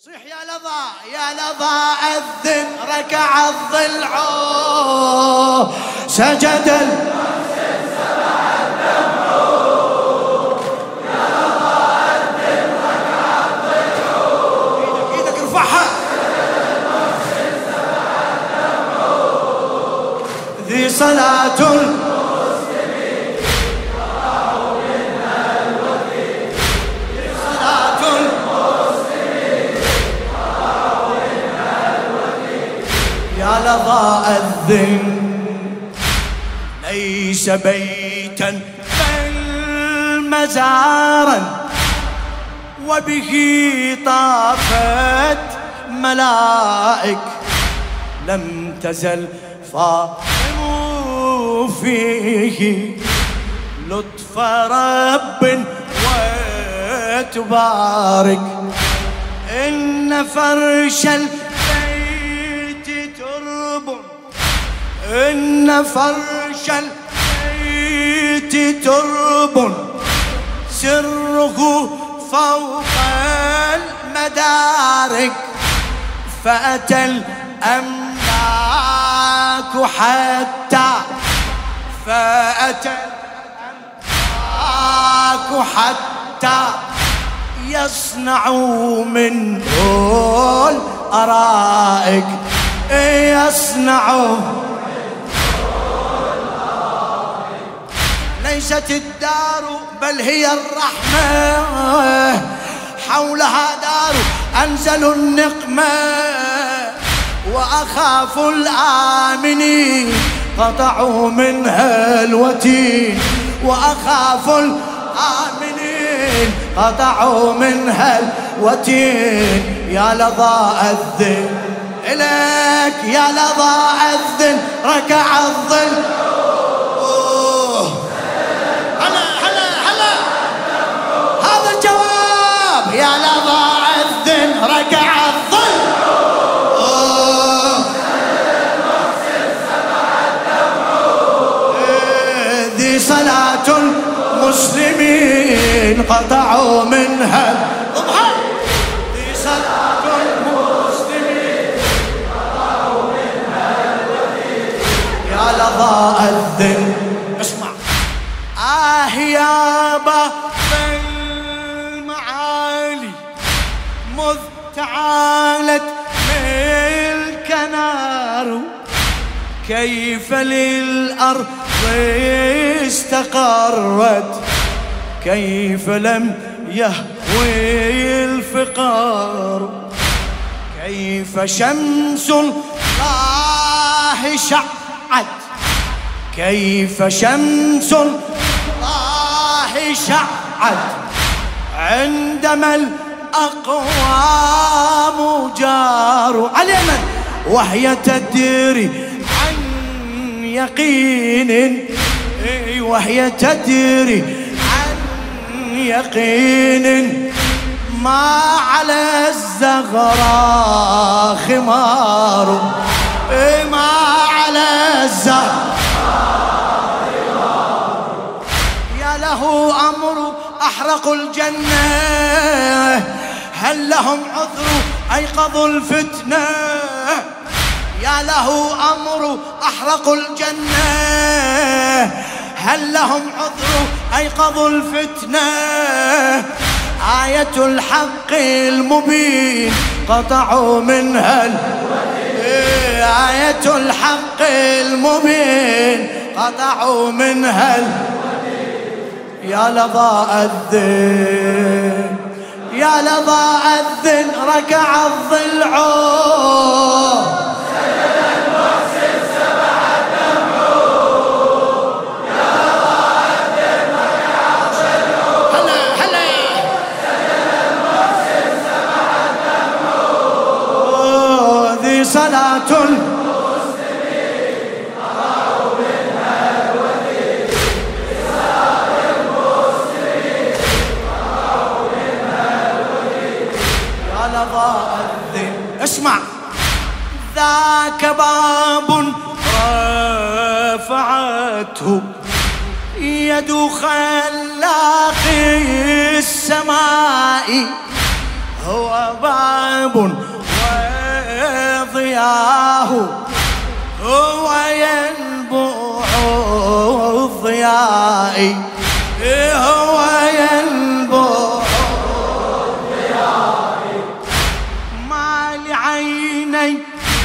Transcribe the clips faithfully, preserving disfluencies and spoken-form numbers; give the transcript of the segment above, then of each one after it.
صيح يا لظى يا لظى أذن ركع الضلع سجد المحسن سبح الدمع يا لظى أذن ركع الضلع ايدك ايدك ارفعها سجد المحسن سبح الدمع ذي صلاة المسلمين طلعوا منها الوثيق ذي صلاة يا لظى أذن ليس بيتا بل مزارا وبه طافت ملائك لم تزل فاطم فيه لطف رب وتبارك إن فرش إن فرش البيت ترب سره فوق المدارك فأتى الأملاك حتى فأتى الأملاك حتى يصنعوا منه الأرائك يصنعوا ليست الدار بل هي الرحمة حولها دار أنزلوا النقمة وأخاف الآمنين قطعوا منها الوتين وأخاف الآمنين قطعوا منها الوتين يا لظى أذن إليك يا لظى أذن ركع الظل يا لظى أذن ركع الظل ذي صلاة المسلمين قطعوا منها ذي صلاة المسلمين قطعوا منها يا لظى أذن اسمع آه يا با مذ تعالت ملك نار كيف للأرض استقرت كيف لم يهوي الفقار كيف شمس الله شعت كيف شمس الله شعت عندما الأقوام جاروا على من وهي تدري عن يقين وهي تدري عن يقين ما على الزغراء خمار ما على الزغراء خمار يا له أمر أحرقوا الجنة هل لهم عذر أيقظوا الفتنة يا له أمر أحرقوا الجنة هل لهم عذر أيقظوا الفتنة آية الحق المبين قطعوا منها آية الحق المبين قطعوا منها يا لظى أذن يا لظى أذن ركع الضلع سجد المحسن سبح الدمع يا لظى أذن ركع الضلع هلا هلا سجد المحسن سبح الدمع ذي صلاة اسمع ذاك باب رفعته يد خلاق السماء هو باب وضياه هو ينبوع الضياء هو ينبوع الضياء ما لعيني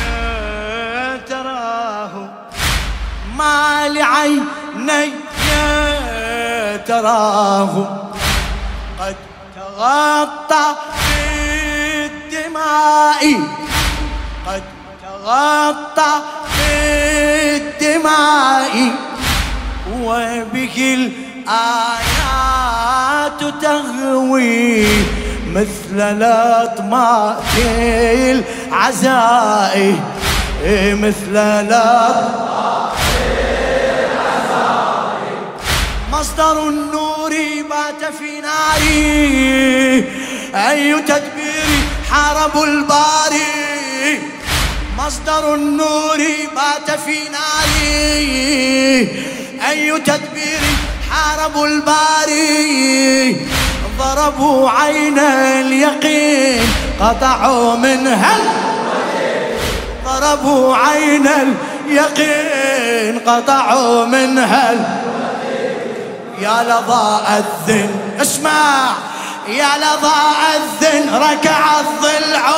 تراه ما لعيني تراه قد تغطى بالدماء قد تغطى بالدماء وبه الآيات تغوي مثل لطمات العزاء مثل لطمات العزاء مصدر النور بات في ناري أي تدبير حارب الباري مصدر النور بات في ناري أي تدبير حارب الباري ضربوا عين اليقين قطعوا منها ضربوا عين اليقين قطعوا منها يا لظى أذن اسمع يا لظى أذن ركع الضلع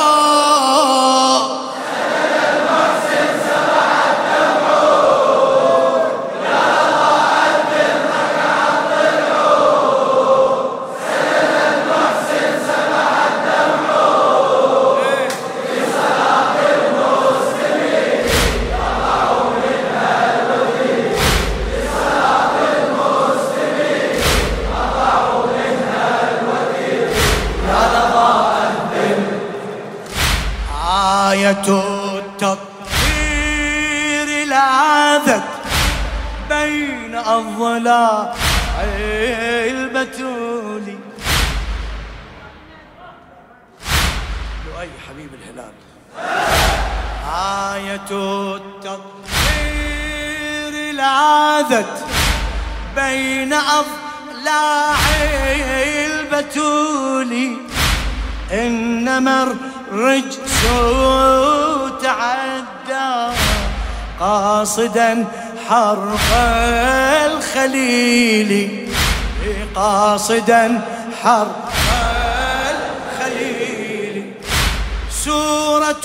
التطهير لاذت بين الضلال البتول لؤي حبيب الهلال آية التطهير لاذت بين أضلاع البتول إنما الرجس تعدى قاصدا حرف الخليل قاصدا حرف الخليل سورة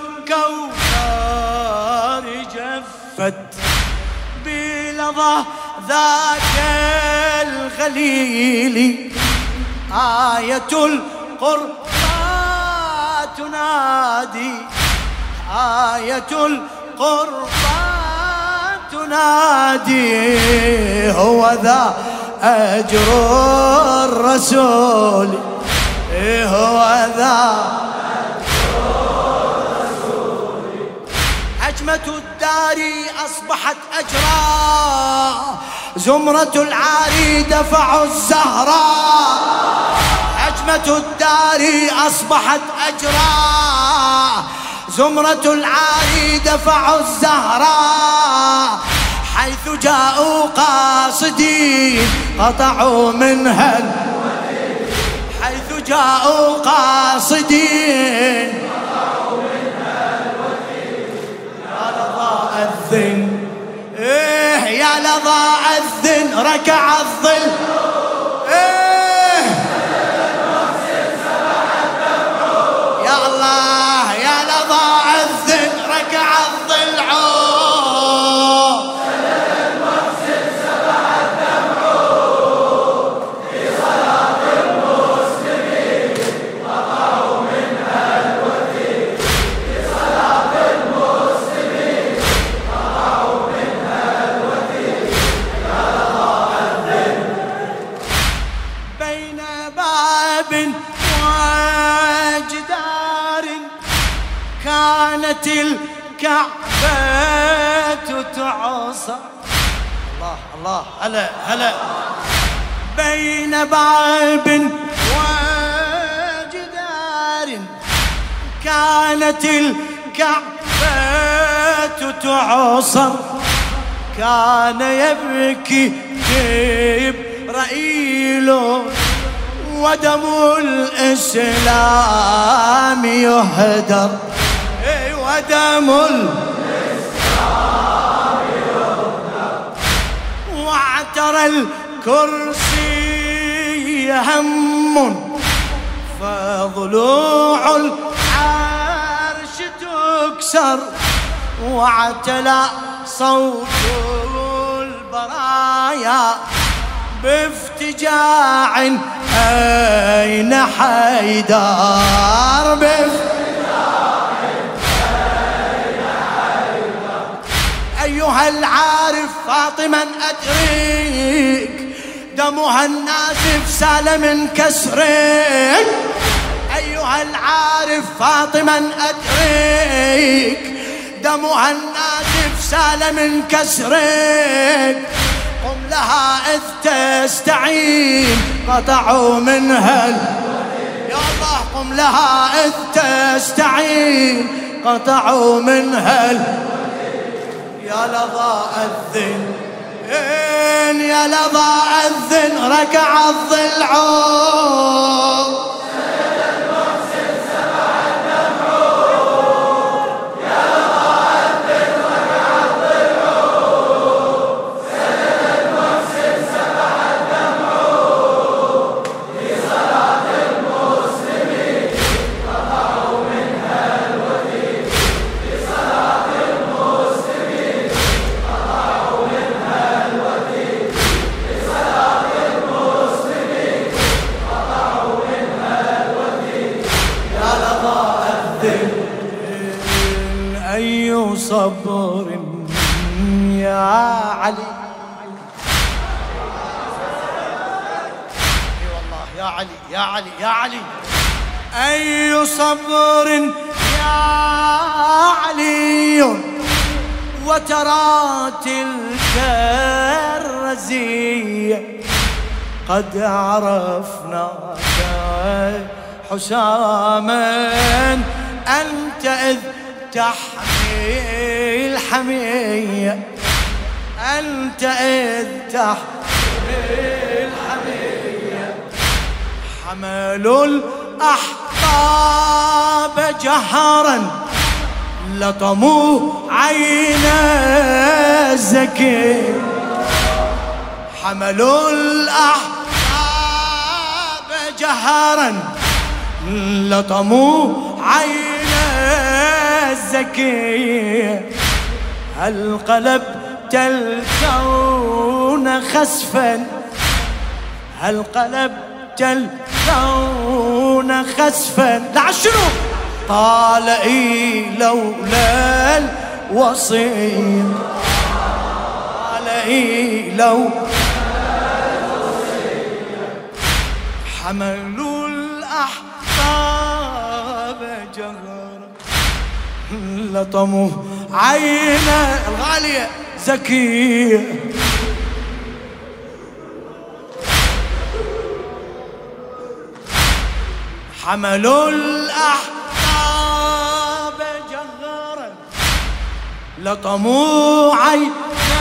الكوثر جفت بلظى ذاك الخليل آية القرآن تنادي آية القرآن تنادي هو ذا أجر الرسول هو ذا أجر الرسول هجمة الدار أصبحت أجرا زمرة العاري دفعوا الزهراء هجمة الدار أصبحت أجرا زمرة العاري دفعوا الزهراء حيث جاءوا قاصدين قطعوا منها حيث جاءوا قاصدين قطعوا منها يا لظى أذن إيه يا لظى أذن ركع الظل إيه يا الله يا لظى أذن ركع الضلع سند المحسن سبح الدمع في صلاة المسلمين قطعوا منها الوثيق في صلاة المسلمين قطعوا منها الوثيق يا لظى أذن بين باب وجدار كانت الكعبة تعصى الله الله هلا هلا بين باب وجدار كانت الكعبة تعصر كان يبكي جبرائيل ودم الإسلام يهدر، ودم الإسلام يهدر، واعترى الكرسي هم فضلوع العرش تكسر، واعتلى صوت البرايا بافتجاع أين حيدر، بافتجاع أين حيدر. أيها العارف فاطما أدريك، دمها النازف سال من كسرك. أيها العارف فاطما أدريك، دمها النازف سال من كسرك. قم لها إذ تستعين قطعوا منها، يا الله قم لها إذ تستعين قطعوا منها. يا لظى أذن يا لظى أذن ركع الضلعون، سند المحسن سبع الدمعون. يا لظى أذن ركع الضلعون، سند المحسن سبع الدمعون. لصلاة المسلمين قطعوا منها الوتين، لصلاة المسلمين قطعوا منها الوتين، لصلاة المسلمين قطعوا منها الوتين. يا لظى أذن أي صبر يا علي، اي والله يا علي يا علي يا علي. أي صبر يا علي، وترى تلك الرزية قد عرفناك حساما، أنت إذ تحمي الحمية، أنت إذ تحمي الحمية. حملوا الأحقاب جهرا لطموا عين الزكي، حملوا الأحقاب جهرا لطموا عين الزكي. هل قلبت الكون خسفا، هل قلبت الكون خسفا. لا شنو قال إي لولا الوصية، قال إي لولا الوصية. حملوا الأحقاب جهرا لطموا عين الغالية زكية. حملوا الأحقاب جهرا لطموا عين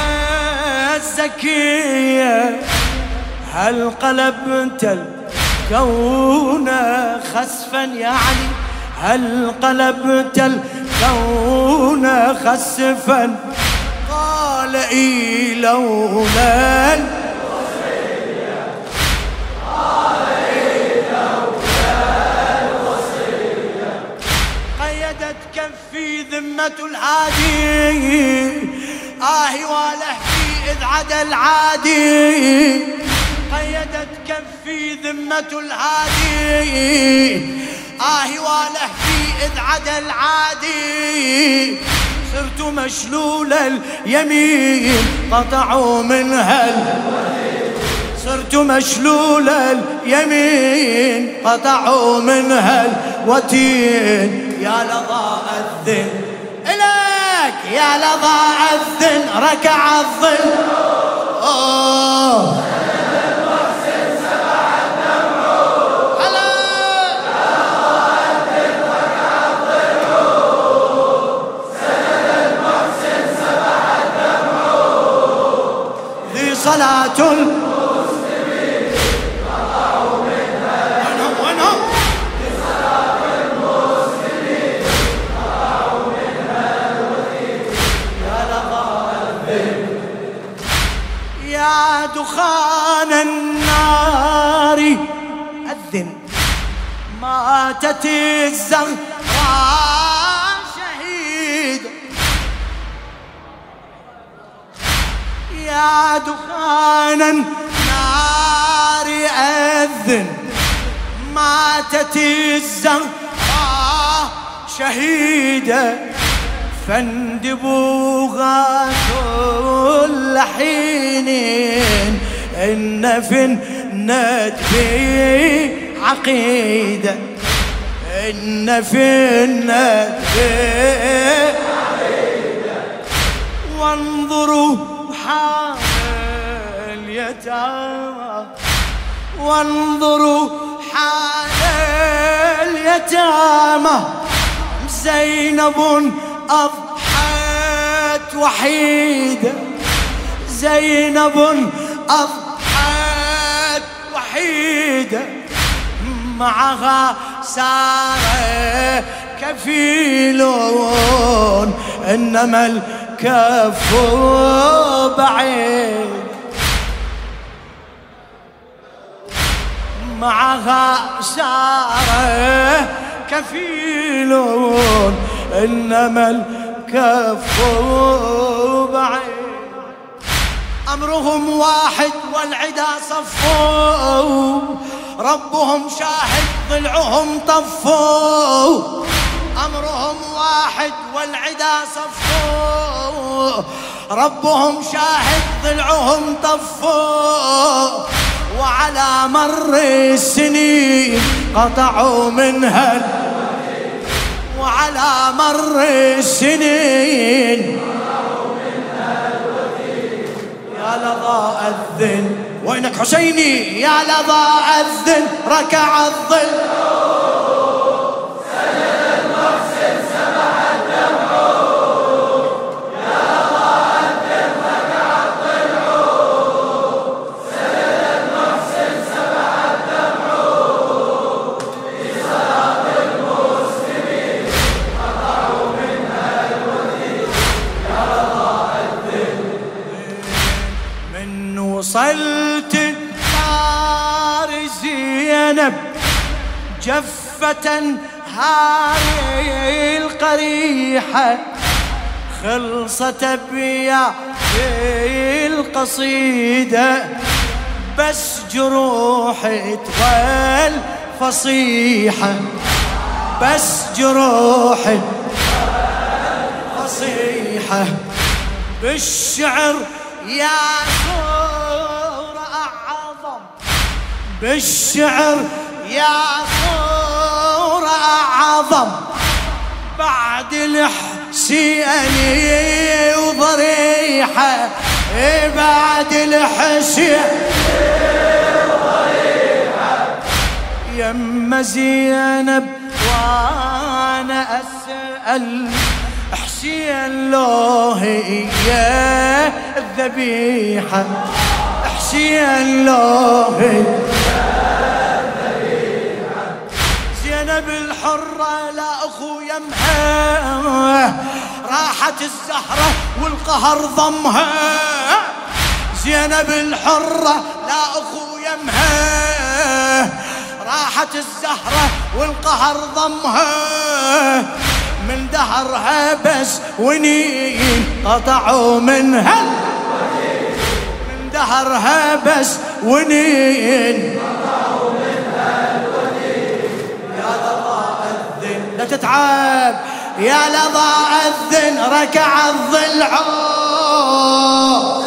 الزكية. هل قلبت الكون خسفا يا علي، هل قلبت الكون خسفا. قال إي لولا الوصية، قال إي لولا الوصية. قيدت كفي ذمة العادي، آهي ولهفي إذ عدا العادي. قيدت كفي ذمة العادي، آهي ولهفي إذ عدا العادي. صرت مشلول اليمين قطعوا منها الوتين، صرت مشلول اليمين قطعوا منها الوتين. يا لظى أذن إليك، يا لظى أذن ركع الظل. أوه صلاة المسلمين قطعوا منها ماتت الزهراء شهيدة يا دخان النار أذن ماتت الزهراء شهيدة فاندبوها كل حين إن في الندب عقيدة إن في الندب عقيدة وانظروا حال اليتامى وانظروا حال اليتامى زينب أضحت وحيدة زينب أضحت وحيدة معها سار كفيلون إنما الكف بعيد معها سار كفيلون إنما الكف بعيد أمرهم واحد والعدا صفوا ربهم شاهد ضلعهم طفوا أمرهم واحد والعدا صفوا ربهم شاهد ضلعهم طفوا وعلى مر السنين قطعوا منها وعلى مر السنين يا لظى أذن وينك حسيني يا لظى أذن ركع الظل سجد المحسن سبح الدمع يا لظى أذن ركع الظل سجد المحسن سبح الدمع بصلاة المسلمين قطعوا منها الوثيق يا لظى أذن من وصلت دار زينب جفة هاي القريحة خلصت أبيات القصيدة بس جروحي تظل فصيحة بس جروحي فصيحة بالشعر يا بالشعر يا صورة أعظم بعد الحسيني وضريحة بعد الحسيني وضريحة يم زينب وانا أسأل حسين لو هي الذبيحة حسين لو هي زينب الحرة لا أخو يمها راحت الزهرة والقهر ضمها زينب الحرة لا أخو يمها راحت الزهرة والقهر ضمها من دهرها بس ونين قطعوا منها من دهرها بس ونين قطعوا منها الودين يا لظى أذن لا تتعب يا لظى أذن ركع الضلع